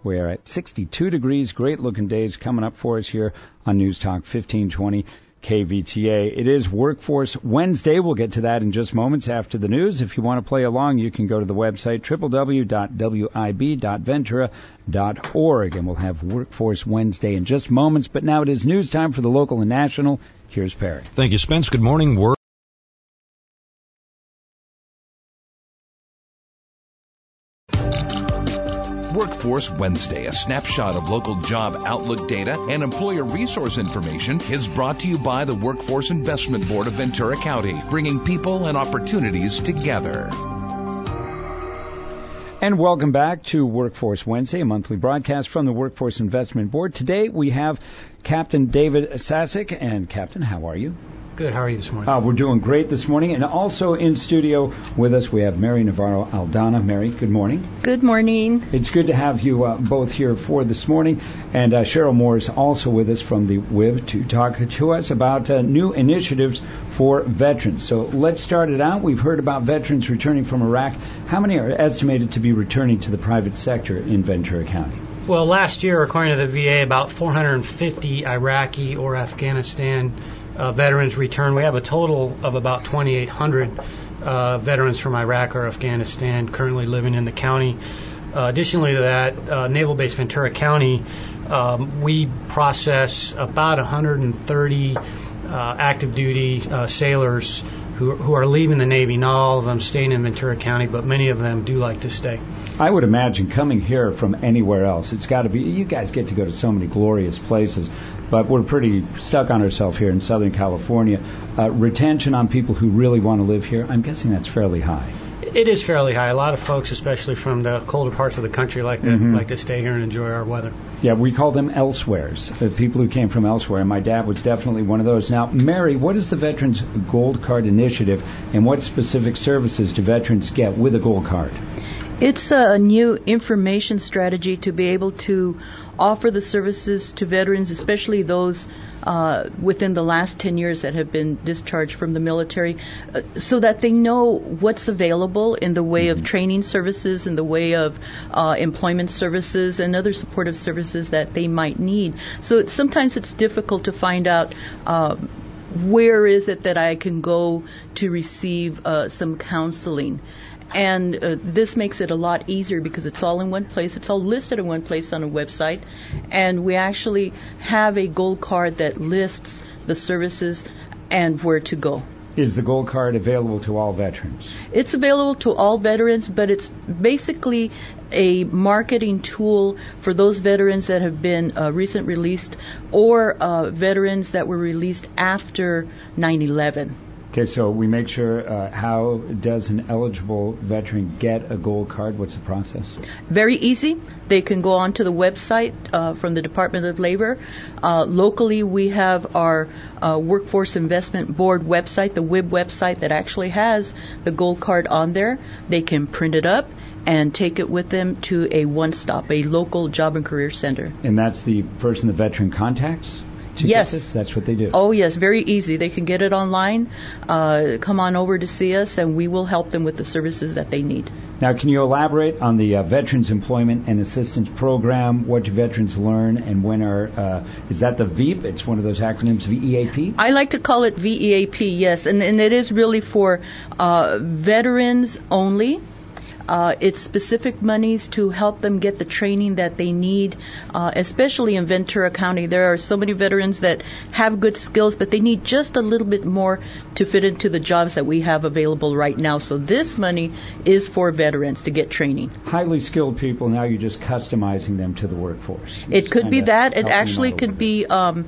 We're at 62 degrees. Great-looking days coming up for us here on News Talk 1520 KVTA. It is Workforce Wednesday. We'll get to that in just moments after the news. If you want to play along, you can go to the website www.wib.ventura.org, and we'll have Workforce Wednesday in just moments. But now it is news time for the local and national. Here's Perry. Thank you, Spence. Good morning. Workforce Wednesday, a snapshot of local job outlook data and employer resource information, is brought to you by the Workforce Investment Board of Ventura County, bringing people and opportunities together. And welcome back to Workforce Wednesday, a monthly broadcast from the Workforce Investment Board. Today we have Captain David Sasek. And Captain, how are you? Good. How are you this morning? We're doing great this morning. And also in studio with us, we have Mary Navarro Aldana. Mary, good morning. Good morning. It's good to have you both here for this morning. And Cheryl Moore is also with us from the WIB to talk to us about new initiatives for veterans. So let's start it out. We've heard about veterans returning from Iraq. How many are estimated to be returning to the private sector in Ventura County? Well, last year, according to the VA, about 450 Iraqi or Afghanistan veterans returned. We have a total of about 2,800 veterans from Iraq or Afghanistan currently living in the county. Additionally to that, Naval Base Ventura County, we process about 130 active duty sailors who are leaving the Navy. Not all of them staying in Ventura County, but many of them do like to stay. I would imagine coming here from anywhere else, it's got to be, you guys get to go to so many glorious places, but we're pretty stuck on ourselves here in Southern California. Retention on people who really want to live here, I'm guessing that's fairly high. It is fairly high. A lot of folks, especially from the colder parts of the country, like to stay here and enjoy our weather. Yeah, we call them elsewheres, people who came from elsewhere, and my dad was definitely one of those. Now, Mary, what is the Veterans Gold Card Initiative, and what specific services do veterans get with a gold card? It's a new information strategy to be able to offer the services to veterans, especially those within the last 10 years that have been discharged from the military, so that they know what's available in the way of training services, in the way of employment services and other supportive services that they might need. So sometimes it's difficult to find out where is it that I can go to receive some counseling. And this makes it a lot easier because it's all in one place. It's all listed in one place on a website. And we actually have a gold card that lists the services and where to go. Is the gold card available to all veterans? It's available to all veterans, but it's basically a marketing tool for those veterans that have been recent released or veterans that were released after 9/11. Okay, so we make sure, how does an eligible veteran get a gold card? What's the process? Very easy. They can go onto the website from the Department of Labor. Locally, we have our Workforce Investment Board website, the WIB website, that actually has the gold card on there. They can print it up and take it with them to a one-stop, a local job and career center. And that's the person the veteran contacts? Yes. That's what they do. Oh, yes, very easy. They can get it online, come on over to see us, and we will help them with the services that they need. Now, can you elaborate on the Veterans Employment and Assistance Program? What do veterans learn, and when is that the VEAP? It's one of those acronyms, VEAP? I like to call it VEAP, yes, and it is really for veterans only. It's specific monies to help them get the training that they need, especially in Ventura County. There are so many veterans that have good skills, but they need just a little bit more to fit into the jobs that we have available right now. So this money is for veterans to get training. Highly skilled people, now you're just customizing them to the workforce. It could be that. It actually could be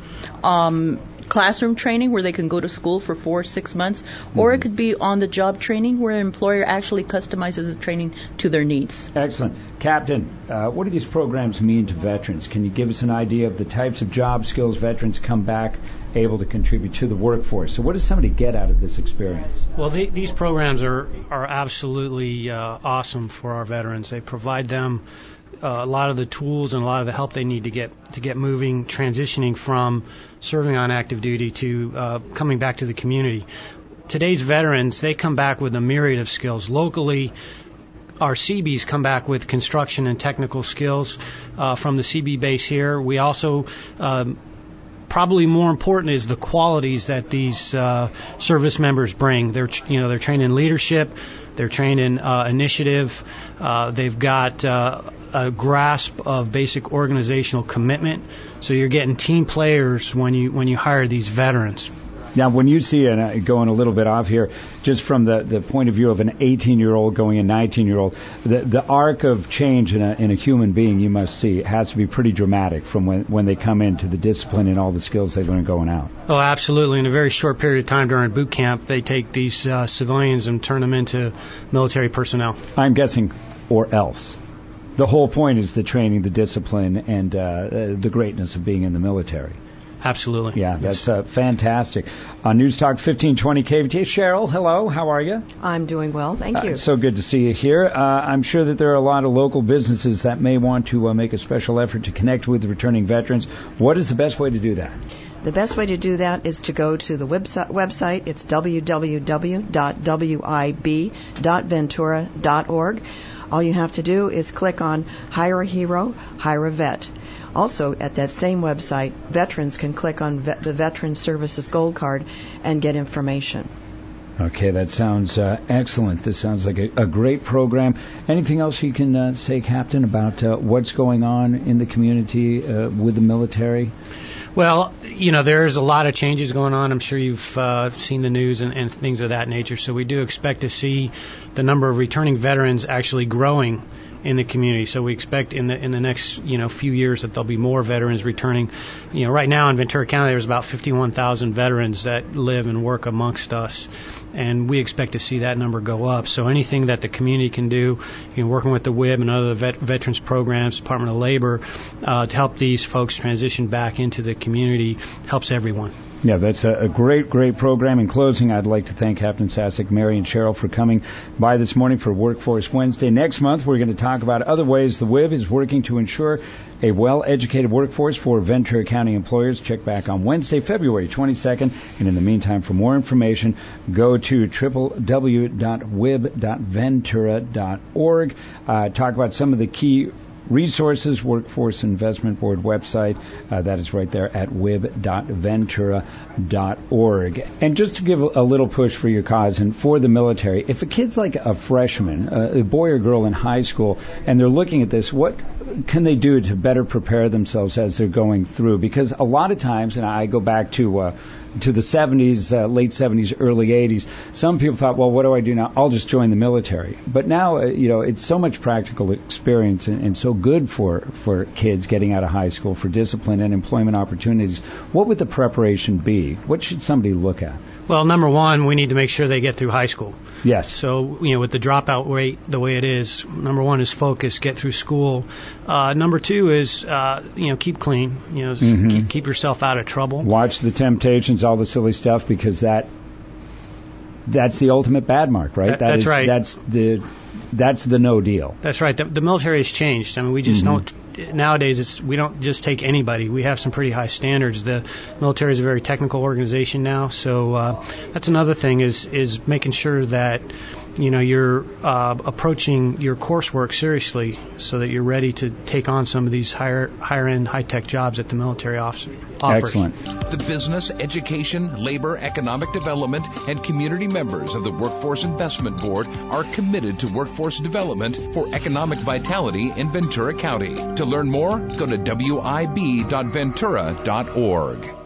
classroom training where they can go to school for 4 or 6 months, or it could be on-the-job training where an employer actually customizes the training to their needs. Excellent. Captain, what do these programs mean to veterans? Can you give us an idea of the types of job skills veterans come back able to contribute to the workforce? So what does somebody get out of this experience? Well, these programs are absolutely awesome for our veterans. They provide them a lot of the tools and a lot of the help they need to get moving, transitioning from serving on active duty to coming back to the community. Today's veterans, they come back with a myriad of skills. Locally, our Seabees come back with construction and technical skills from the Seabee base here. We also probably more important is the qualities that these service members bring. They're trained in leadership, they're trained in initiative, they've got a grasp of basic organizational commitment. So you're getting team players when you hire these veterans. Now, when you see, and going a little bit off here, just from the point of view of an 18-year-old going a 19-year-old, the arc of change in a human being you must see has to be pretty dramatic from when they come into the discipline and all the skills they learn going out. Oh, absolutely. In a very short period of time during boot camp, they take these civilians and turn them into military personnel. I'm guessing, or else. The whole point is the training, the discipline, and the greatness of being in the military. Absolutely. Yeah, that's fantastic. On News Talk 1520 KVTA, Cheryl, hello, how are you? I'm doing well, thank you. So good to see you here. I'm sure that there are a lot of local businesses that may want to make a special effort to connect with the returning veterans. What is the best way to do that? The best way to do that is to go to the website. It's www.wib.ventura.org. All you have to do is click on Hire a Hero, Hire a Vet. Also, at that same website, veterans can click on the Veteran Services Gold Card and get information. Okay, that sounds excellent. This sounds like a great program. Anything else you can say, Captain, about what's going on in the community with the military? Well, there's a lot of changes going on. I'm sure you've seen the news and things of that nature. So we do expect to see the number of returning veterans actually growing in the community. So we expect in the next few years that there'll be more veterans returning. Right now in Ventura County there's about 51,000 veterans that live and work amongst us, and we expect to see that number go up. So anything that the community can do, working with the WIB and other veterans programs, Department of Labor, to help these folks transition back into the community helps everyone. Yeah, that's a great program. In closing, I'd like to thank Captain Sasek, Mary, and Cheryl for coming by this morning for Workforce Wednesday. Next month, we're going to talk about other ways the WIB is working to ensure a well-educated workforce for Ventura County employers. Check back on Wednesday, February 22nd. And in the meantime, for more information, go to www.wib.ventura.org. Talk about some of the key resources, Workforce Investment Board website. That is right there at wib.ventura.org. And just to give a little push for your cause and for the military, if a kid's like a freshman, a boy or girl in high school, and they're looking at this, what can they do to better prepare themselves as they're going through? Because a lot of times, and I go back to the 70s, late 70s, early 80s, some people thought, well, what do I do now? I'll just join the military. But now, it's so much practical experience and so good for kids getting out of high school for discipline and employment opportunities. What would the preparation be? What should somebody look at? Well, number one, we need to make sure they get through high school. Yes. So, with the dropout rate the way it is, number one is focus, get through school. Number two is, keep clean. Keep yourself out of trouble. Watch the temptations, all the silly stuff, because that's the ultimate bad mark, right? That's right. That's the no deal. That's right. The military has changed. I mean, we just don't. Nowadays, we don't just take anybody. We have some pretty high standards. The military is a very technical organization now, so that's another thing is making sure that you're approaching your coursework seriously, so that you're ready to take on some of these higher end, high tech jobs that the military offers. Excellent. The business, education, labor, economic development, and community members of the Workforce Investment Board are committed to workforce development for economic vitality in Ventura County. To learn more, go to wib.ventura.org.